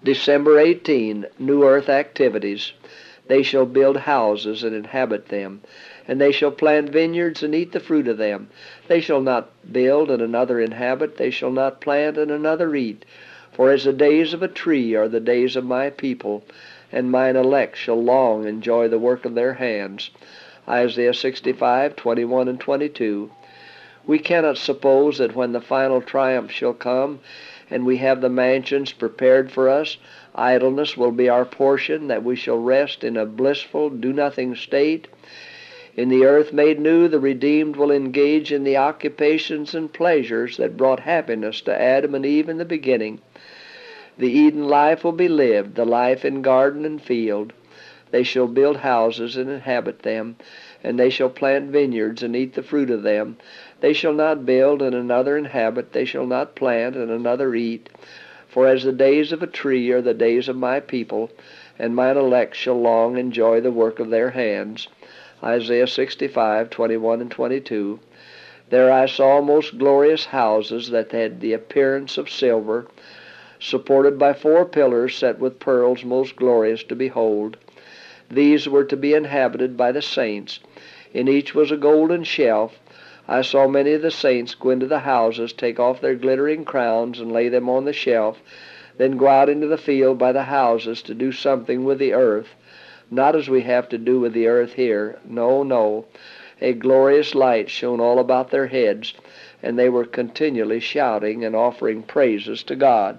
December 18, New Earth activities. They shall build houses and inhabit them, and they shall plant vineyards and eat the fruit of them. They shall not build and another inhabit, they shall not plant and another eat. For as the days of a tree are the days of my people, and mine elect shall long enjoy the work of their hands. Isaiah 65:21 and 22. We cannot suppose that when the final triumph shall come, and we have the mansions prepared for us, idleness will be our portion, that we shall rest in a blissful, do-nothing state. In the earth made new, the redeemed will engage in the occupations and pleasures that brought happiness to Adam and Eve in the beginning. The Eden life will be lived, the life in garden and field. They shall build houses and inhabit them, and they shall plant vineyards and eat the fruit of them. They shall not build and another inhabit, they shall not plant and another eat. For as the days of a tree are the days of my people, and mine elect shall long enjoy the work of their hands. Isaiah 65:21 and 22. There I saw most glorious houses that had the appearance of silver, supported by 4 pillars set with pearls most glorious to behold. These were to be inhabited by the saints. In each was a golden shelf. I saw many of the saints go into the houses, take off their glittering crowns and lay them on the shelf, then go out into the field by the houses to do something with the earth. Not as we have to do with the earth here. No, no. A glorious light shone all about their heads, and they were continually shouting and offering praises to God.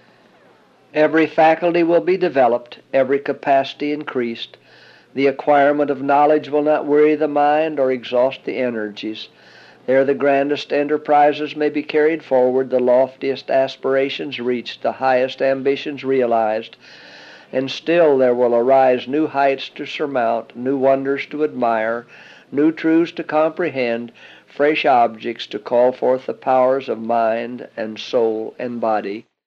Every faculty will be developed, every capacity increased. The acquirement of knowledge will not weary the mind or exhaust the energies. There the grandest enterprises may be carried forward, the loftiest aspirations reached, the highest ambitions realized, and still there will arise new heights to surmount, new wonders to admire, new truths to comprehend, fresh objects to call forth the powers of mind and soul and body.